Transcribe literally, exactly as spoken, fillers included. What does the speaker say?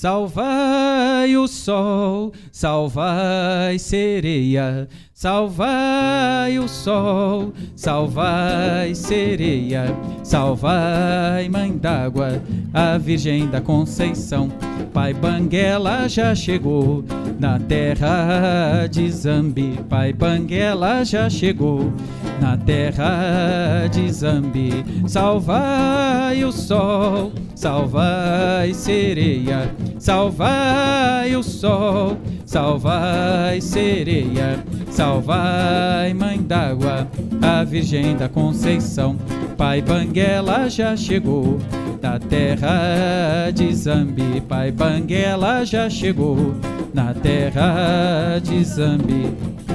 Salvai o sol, salvai sereia, salvai o sol, salvai sereia, salvai mãe d'água, a Virgem da Conceição. Pai Banguela já chegou na terra de Zambi, Pai Banguela já chegou na terra de Zambi. Salvai o sol, salvai sereia, salvai o sol, salvai sereia, salvai mãe d'água, a Virgem da Conceição. Pai Banguela já chegou na terra de Zambi, Pai Banguela já chegou na terra de Zambi.